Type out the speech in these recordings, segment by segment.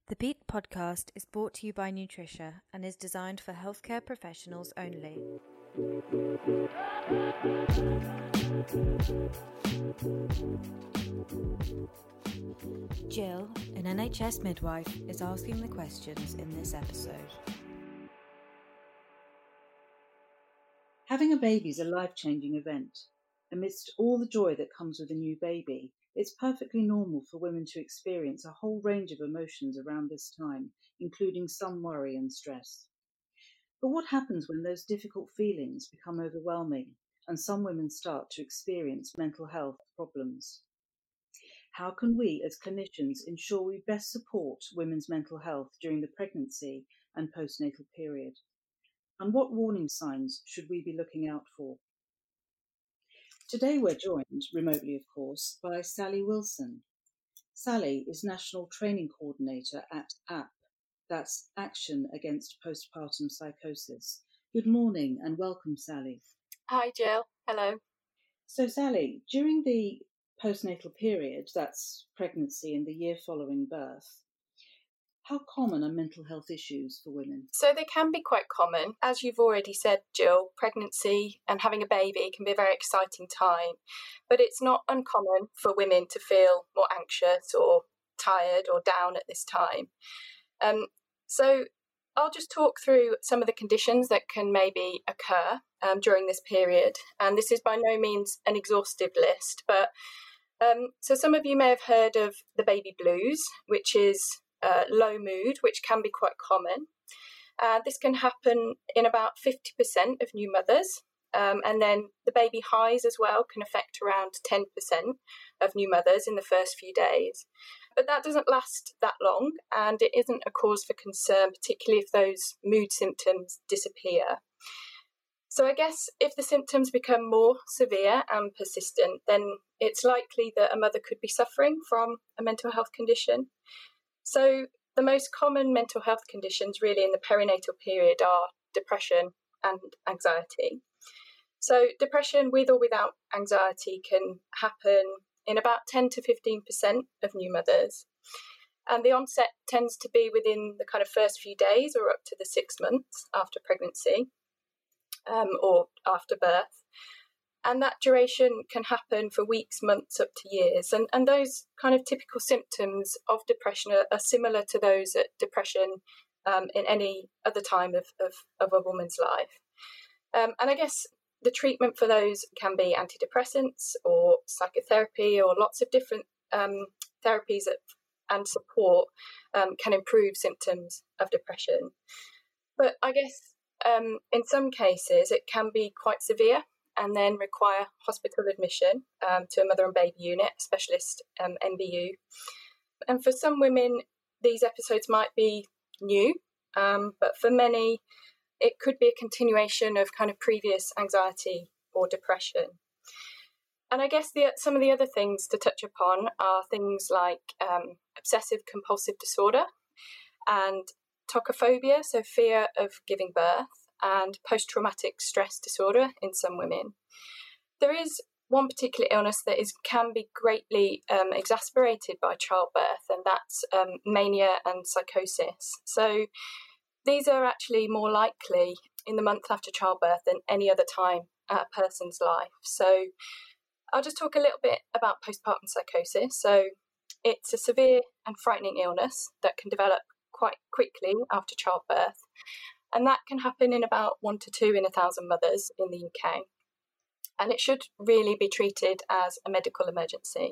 The Beat podcast is brought to you by Nutricia and is designed for healthcare professionals only. Jill, an NHS midwife, is asking the questions in this episode. Having a baby is a life-changing event. Amidst all the joy that comes with a new baby, it's perfectly normal for women to experience a whole range of emotions around this time, including some worry and stress. But what happens when those difficult feelings become overwhelming and some women start to experience mental health problems? How can we as clinicians ensure we best support women's mental health during the pregnancy and postnatal period? And what warning signs should we be looking out for? Today we're joined, remotely of course, by Sally Wilson. Sally is National Training Coordinator at APP, that's Action Against Postpartum Psychosis. Good morning and welcome, Sally. Hi, Jill. Hello. So, Sally, during the postnatal period, that's pregnancy and the year following birth, how common are mental health issues for women? So they can be quite common. As you've already said, Jill, pregnancy and having a baby can be a very exciting time, but it's not uncommon for women to feel more anxious or tired or down at this time. So I'll just talk through some of the conditions that can maybe occur during this period. And this is by no means an exhaustive list, but so some of you may have heard of the baby blues, which is low mood, which can be quite common. This can happen in about 50% of new mothers. And then the baby highs as well can affect around 10% of new mothers in the first few days. But that doesn't last that long, and it isn't a cause for concern, particularly if those mood symptoms disappear. So I guess if the symptoms become more severe and persistent, then it's likely that a mother could be suffering from a mental health condition. So the most common mental health conditions really in the perinatal period are depression and anxiety. So depression with or without anxiety can happen in about 10 to 15% of new mothers. And the onset tends to be within the kind of first few days or up to the 6 months after pregnancy or after birth. And that duration can happen for weeks, months, up to years. And those kind of typical symptoms of depression are similar to those at depression in any other time of a woman's life. And I guess the treatment for those can be antidepressants or psychotherapy or lots of different therapies and support can improve symptoms of depression. But I guess in some cases it can be quite severe and then require hospital admission to a mother and baby unit, a specialist NBU. And for some women, these episodes might be new, but for many, it could be a continuation of kind of previous anxiety or depression. And I guess some of the other things to touch upon are things like obsessive compulsive disorder and tocophobia, so fear of giving birth, and post-traumatic stress disorder in some women. There is one particular illness that can be greatly exacerbated by childbirth, and that's mania and psychosis. So these are actually more likely in the month after childbirth than any other time at a person's life. So I'll just talk a little bit about postpartum psychosis. So it's a severe and frightening illness that can develop quite quickly after childbirth. And that can happen in about 1 to 2 in 1,000 mothers in the UK. And it should really be treated as a medical emergency.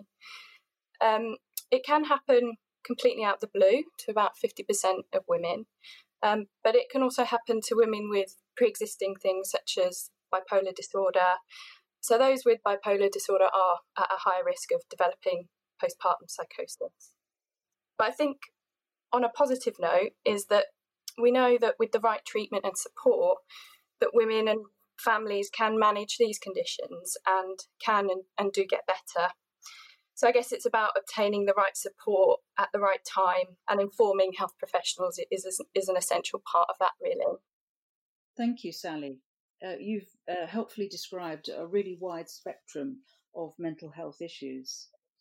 It can happen completely out of the blue to about 50% of women. But it can also happen to women with pre-existing things such as bipolar disorder. So those with bipolar disorder are at a higher risk of developing postpartum psychosis. But I think on a positive note is that we know that with the right treatment and support, that women and families can manage these conditions and can and do get better. So I guess it's about obtaining the right support at the right time, and informing health professionals is an essential part of that, really. Thank you, Sally. You've helpfully described a really wide spectrum of mental health issues.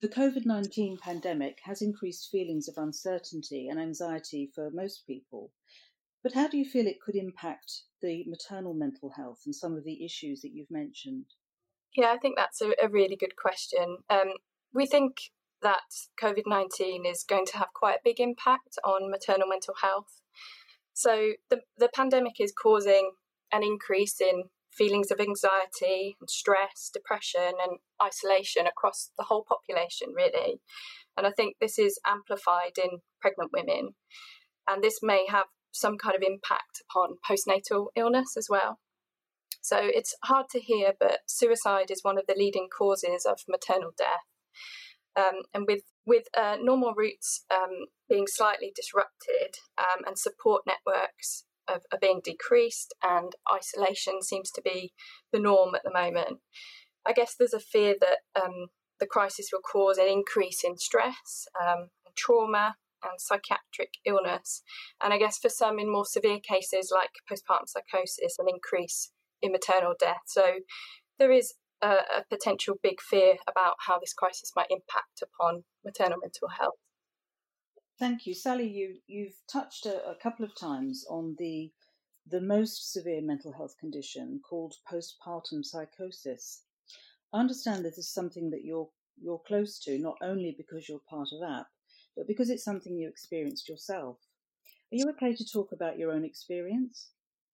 The COVID-19 pandemic has increased feelings of uncertainty and anxiety for most people. But how do you feel it could impact the maternal mental health and some of the issues that you've mentioned? Yeah, I think that's a really good question. We think that COVID-19 is going to have quite a big impact on maternal mental health. So the pandemic is causing an increase in feelings of anxiety and stress, depression and isolation across the whole population, really. And I think this is amplified in pregnant women. And this may have some kind of impact upon postnatal illness as well. So it's hard to hear, but suicide is one of the leading causes of maternal death. And with normal routes being slightly disrupted and support networks are being decreased and isolation seems to be the norm at the moment, I guess there's a fear that the crisis will cause an increase in stress, trauma and psychiatric illness. And I guess for some in more severe cases like postpartum psychosis, an increase in maternal death. So there is a potential big fear about how this crisis might impact upon maternal mental health. Thank you. Sally, you've touched a couple of times on the most severe mental health condition called postpartum psychosis. I understand this is something that you're close to, not only because you're part of APP, but because it's something you experienced yourself. Are you okay to talk about your own experience?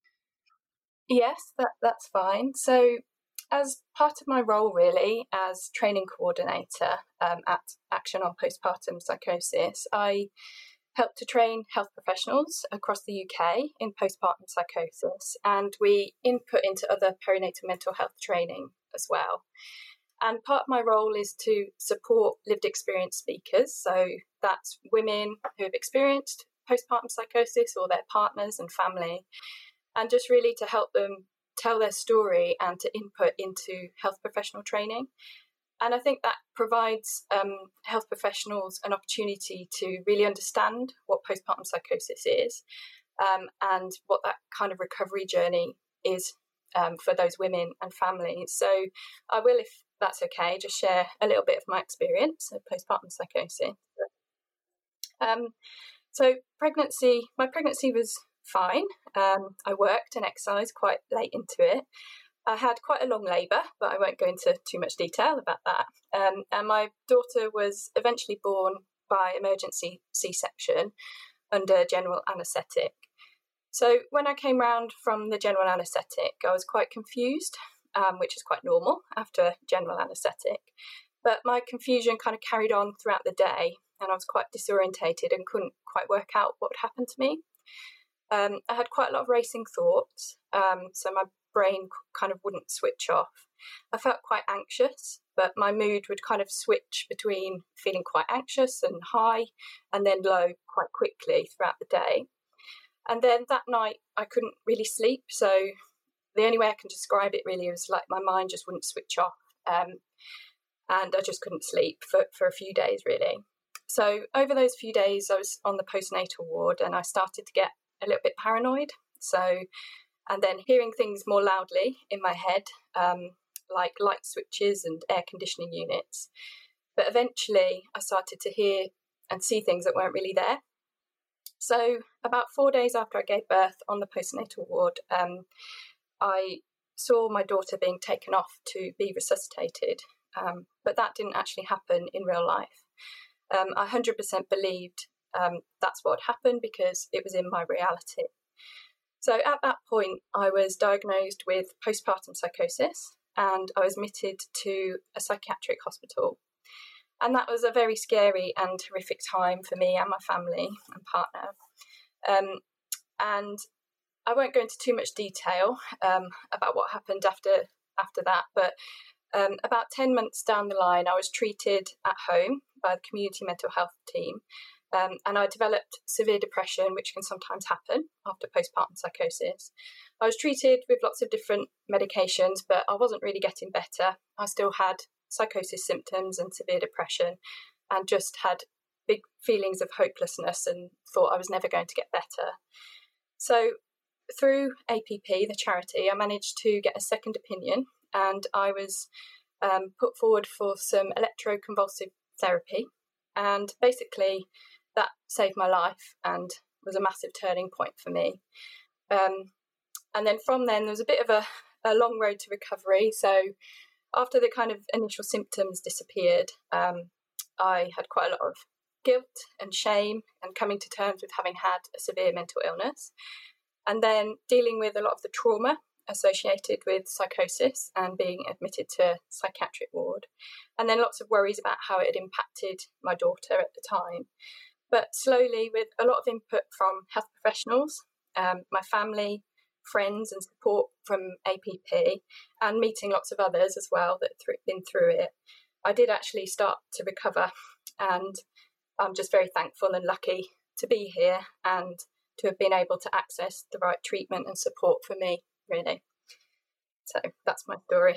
Yes, that's fine. So as part of my role, really, as training coordinator at Action on Postpartum Psychosis, I help to train health professionals across the UK in postpartum psychosis, and we input into other perinatal mental health training as well. And part of my role is to support lived experience speakers, so that's women who have experienced postpartum psychosis or their partners and family, and just really to help them tell their story and to input into health professional training. And I think that provides health professionals an opportunity to really understand what postpartum psychosis is and what that kind of recovery journey is for those women and families. So I will, if that's okay, just share a little bit of my experience of postpartum psychosis. So my pregnancy was fine. I worked and exercised quite late into it. I had quite a long labour, but I won't go into too much detail about that. And my daughter was eventually born by emergency C-section under general anaesthetic. So when I came round from the general anaesthetic, I was quite confused, which is quite normal after general anaesthetic. But my confusion kind of carried on throughout the day, and I was quite disorientated and couldn't quite work out what had happened to me. I had quite a lot of racing thoughts, so my brain kind of wouldn't switch off. I felt quite anxious, but my mood would kind of switch between feeling quite anxious and high and then low quite quickly throughout the day. And then that night I couldn't really sleep, so the only way I can describe it really was like my mind just wouldn't switch off, and I just couldn't sleep for a few days really. So over those few days I was on the postnatal ward and I started to get a little bit paranoid. And then hearing things more loudly in my head, like light switches and air conditioning units. But eventually I started to hear and see things that weren't really there. So about 4 days after I gave birth on the postnatal ward, I saw my daughter being taken off to be resuscitated. But that didn't actually happen in real life. I 100% believed that's what happened because it was in my reality. So at that point, I was diagnosed with postpartum psychosis and I was admitted to a psychiatric hospital. And that was a very scary and horrific time for me and my family and partner. And I won't go into too much detail about what happened after that, but about 10 months down the line, I was treated at home by the community mental health team. And I developed severe depression, which can sometimes happen after postpartum psychosis. I was treated with lots of different medications, but I wasn't really getting better. I still had psychosis symptoms and severe depression and just had big feelings of hopelessness and thought I was never going to get better. So through APP, the charity, I managed to get a second opinion and I was put forward for some electroconvulsive therapy. And basically that saved my life and was a massive turning point for me. And then from then, there was a bit of a long road to recovery. So after the kind of initial symptoms disappeared, I had quite a lot of guilt and shame and coming to terms with having had a severe mental illness. And then dealing with a lot of the trauma associated with psychosis and being admitted to a psychiatric ward. And then lots of worries about how it had impacted my daughter at the time. But slowly, with a lot of input from health professionals, my family, friends and support from APP, and meeting lots of others as well that have been through it, I did actually start to recover. And I'm just very thankful and lucky to be here and to have been able to access the right treatment and support for me, really. So that's my story.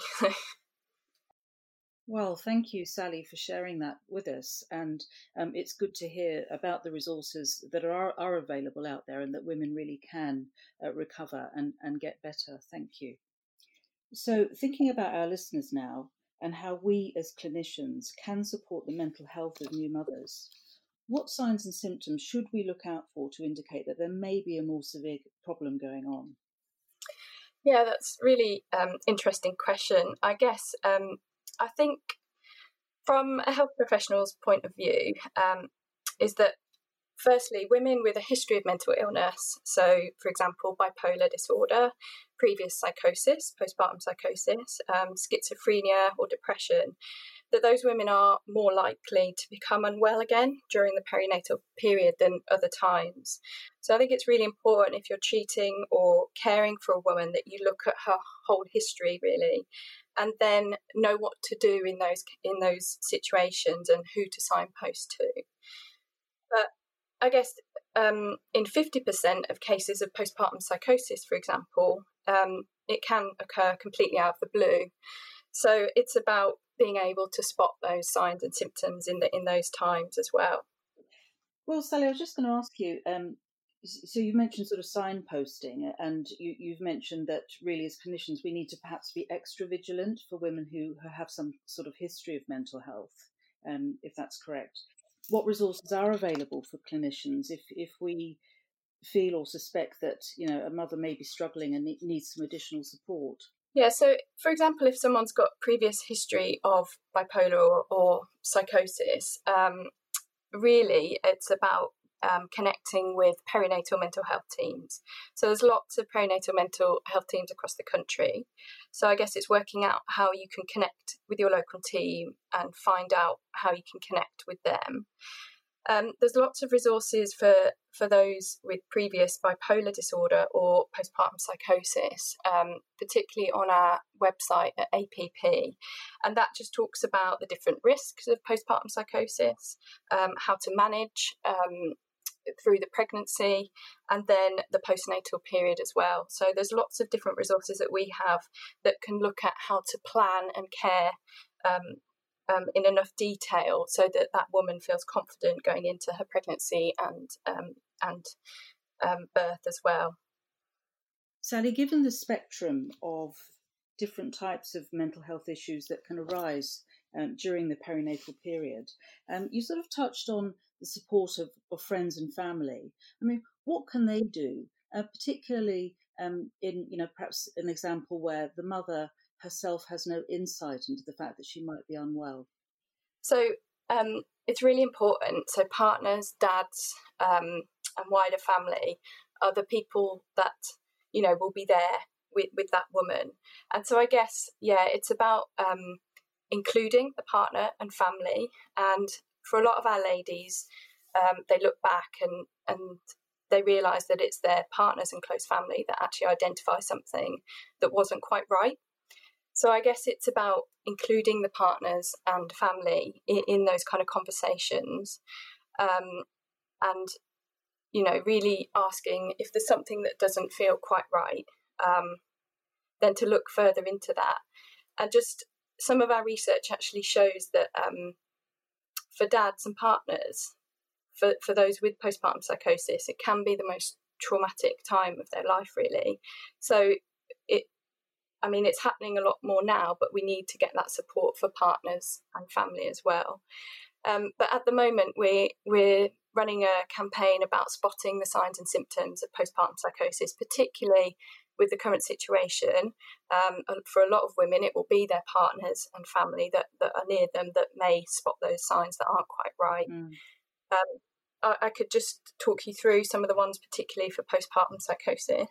Well, thank you, Sally, for sharing that with us. And it's good to hear about the resources that are available out there and that women really can recover and get better. Thank you. So thinking about our listeners now and how we as clinicians can support the mental health of new mothers, what signs and symptoms should we look out for to indicate that there may be a more severe problem going on? Yeah, that's really interesting question. I guess I think from a health professional's point of view is that firstly, women with a history of mental illness, so for example, bipolar disorder, previous psychosis, postpartum psychosis, schizophrenia or depression, that those women are more likely to become unwell again during the perinatal period than other times. So I think it's really important if you're treating or caring for a woman that you look at her whole history really, and then know what to do in those situations and who to signpost to. But I guess in 50% of cases of postpartum psychosis, for example, it can occur completely out of the blue. So it's about being able to spot those signs and symptoms in those times as well. Well, Sally, I was just going to ask you, so you mentioned sort of signposting, and you've mentioned that really as clinicians we need to perhaps be extra vigilant for women who have some sort of history of mental health, if that's correct. What resources are available for clinicians if we feel or suspect that a mother may be struggling and needs some additional support? Yeah, so for example, if someone's got previous history of bipolar or psychosis, really it's about connecting with perinatal mental health teams. So there's lots of perinatal mental health teams across the country. So I guess it's working out how you can connect with your local team and find out how you can connect with them. There's lots of resources for those with previous bipolar disorder or postpartum psychosis, particularly on our website at APP. And that just talks about the different risks of postpartum psychosis, how to manage through the pregnancy, and then the postnatal period as well. So there's lots of different resources that we have that can look at how to plan and care in enough detail so that woman feels confident going into her pregnancy and birth as well. Sally, given the spectrum of different types of mental health issues that can arise during the perinatal period, you sort of touched on the support of friends and family. I mean, what can they do, particularly in perhaps an example where the mother herself has no insight into the fact that she might be unwell? So it's really important. So partners, dads, and wider family are the people that will be there with that woman. And so I guess it's about including the partner and family. And for a lot of our ladies, they look back and they realise that it's their partners and close family that actually identify something that wasn't quite right. So I guess it's about including the partners and family in those kind of conversations, and really asking if there's something that doesn't feel quite right, then to look further into that. And just some of our research actually shows that for dads and partners, for those with postpartum psychosis, it can be the most traumatic time of their life, really. So it's happening a lot more now, but we need to get that support for partners and family as well. But at the moment, we're running a campaign about spotting the signs and symptoms of postpartum psychosis, particularly with the current situation. For a lot of women, it will be their partners and family that are near them that may spot those signs that aren't quite right. I could just talk you through some of the ones, particularly for postpartum psychosis.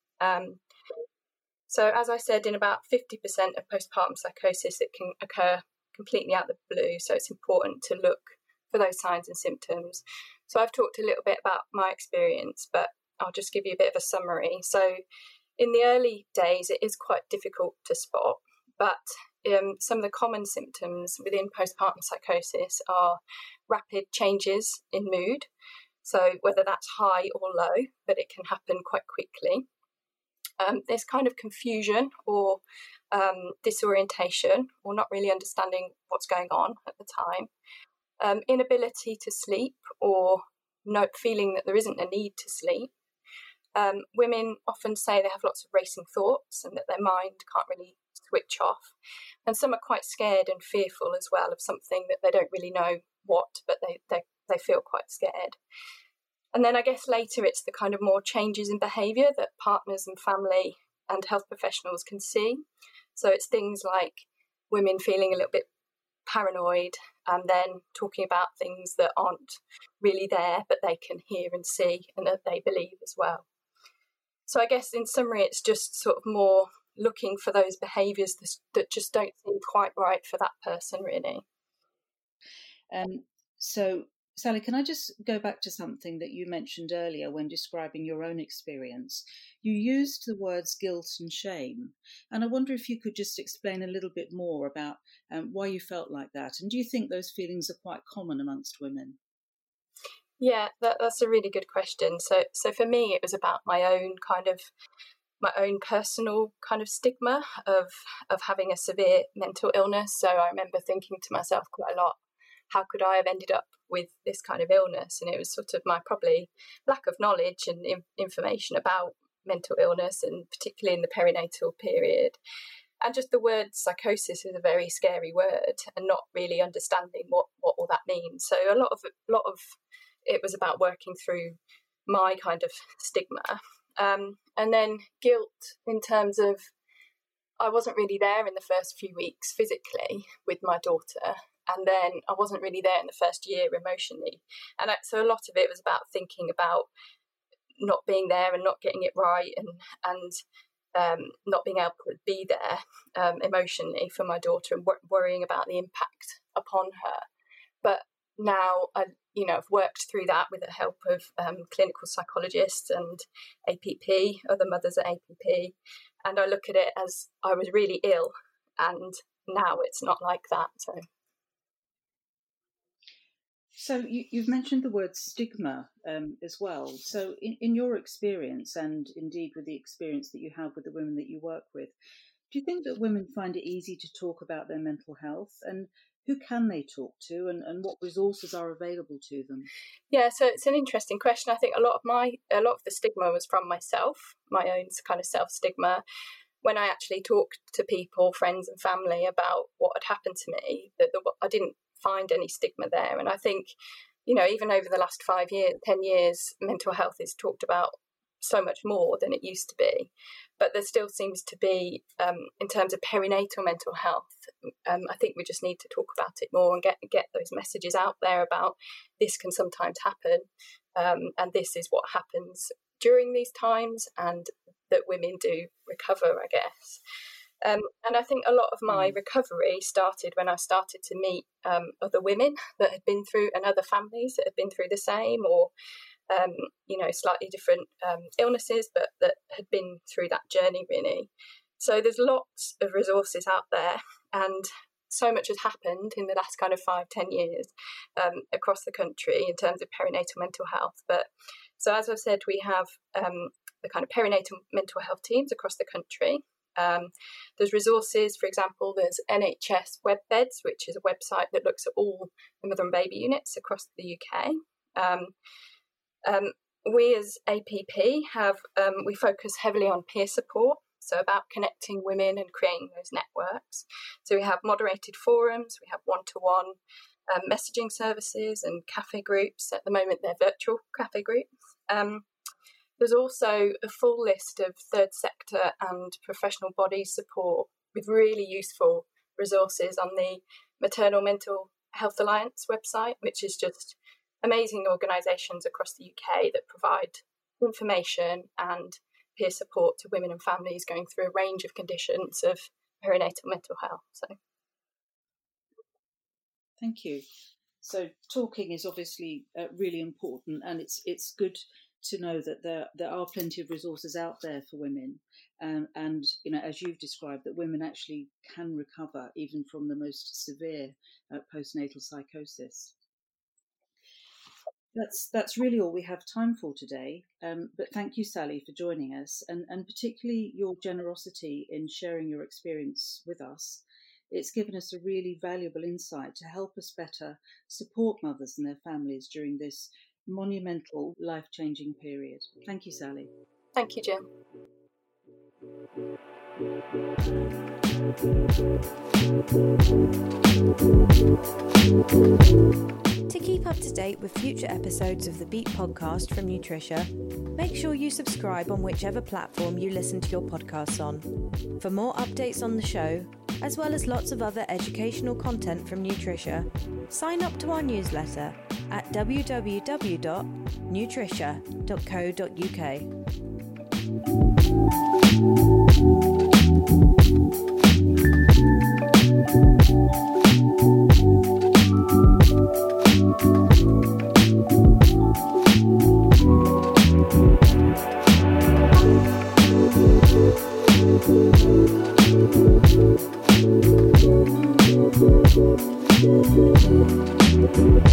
So as I said, in about 50% of postpartum psychosis, it can occur completely out of the blue. So it's important to look for those signs and symptoms. So I've talked a little bit about my experience, but I'll just give you a bit of a summary. So in the early days, it is quite difficult to spot, but some of the common symptoms within postpartum psychosis are rapid changes in mood. So whether that's high or low, but it can happen quite quickly. There's kind of confusion or disorientation, or not really understanding what's going on at the time. Inability to sleep, or feeling that there isn't a need to sleep. Women often say they have lots of racing thoughts and that their mind can't really switch off. And some are quite scared and fearful as well of something that they don't really know what, but they feel quite scared. And then I guess later it's the kind of more changes in behaviour that partners and family and health professionals can see. So it's things like women feeling a little bit paranoid and then talking about things that aren't really there, but they can hear and see and that they believe as well. So I guess in summary, it's just sort of more looking for those behaviours that just don't seem quite right for that person, really. So, Sally, can I just go back to something that you mentioned earlier when describing your own experience? You used the words guilt and shame, and I wonder if you could just explain a little bit more about why you felt like that, and do you think those feelings are quite common amongst women? Yeah, that's a really good question. So for me, it was about my own personal kind of stigma of having a severe mental illness. So I remember thinking to myself quite a lot, how could I have ended up with this kind of illness? And it was sort of my probably lack of knowledge and information about mental illness, and particularly in the perinatal period. And just the word psychosis is a very scary word, and not really understanding what all that means. So a lot of it was about working through my kind of stigma. And then guilt in terms of I wasn't really there in the first few weeks physically with my daughter, and then I wasn't really there in the first year emotionally. And so a lot of it was about thinking about not being there and not getting it right, and not being able to be there emotionally for my daughter, and worrying about the impact upon her. But now I've worked through that with the help of clinical psychologists and APP, other mothers at APP, and I look at it as I was really ill, and now it's not like that. So you've mentioned the word stigma as well. So in your experience, and indeed with the experience that you have with the women that you work with, do you think that women find it easy to talk about their mental health, and who can they talk to, and what resources are available to them? Yeah, so it's an interesting question. I think a lot of the stigma was from myself, my own kind of self-stigma. When I actually talked to people, friends and family, about what had happened to me, I didn't find any stigma there. And I think, even over the last 5 years, 10 years, mental health is talked about so much more than it used to be. But there still seems to be, in terms of perinatal mental health, I think we just need to talk about it more and get those messages out there about this can sometimes happen, and this is what happens during these times, and that women do recover, I guess. And I think a lot of my recovery started when I started to meet other women that had been through, and other families that had been through the same, or slightly different illnesses, but that had been through that journey, really. So there's lots of resources out there, and so much has happened in the last kind of 5-10 years across the country in terms of perinatal mental health. But so as I've said, we have the kind of perinatal mental health teams across the country. There's resources, for example, there's NHS Webbeds, which is a website that looks at all the mother and baby units across the UK. We as APP we focus heavily on peer support, so about connecting women and creating those networks. So we have moderated forums, we have one-to-one messaging services and cafe groups. At the moment, they're virtual cafe groups. There's also a full list of third sector and professional body support with really useful resources on the Maternal Mental Health Alliance website, which is just amazing organisations across the UK that provide information and peer support to women and families going through a range of conditions of perinatal mental health. So, thank you. So talking is obviously really important, and it's good to know that there are plenty of resources out there for women, and as you've described, that women actually can recover even from the most severe postnatal psychosis. That's really all we have time for today. But thank you, Sally, for joining us, and particularly your generosity in sharing your experience with us. It's given us a really valuable insight to help us better support mothers and their families during this monumental, life-changing period. Thank you, Sally. Thank you, Jill. To keep up to date with future episodes of the Beat podcast from Nutricia, make sure you subscribe on whichever platform you listen to your podcasts on. For more updates on the show, as well as lots of other educational content from Nutricia, sign up to our newsletter at www.nutricia.co.uk.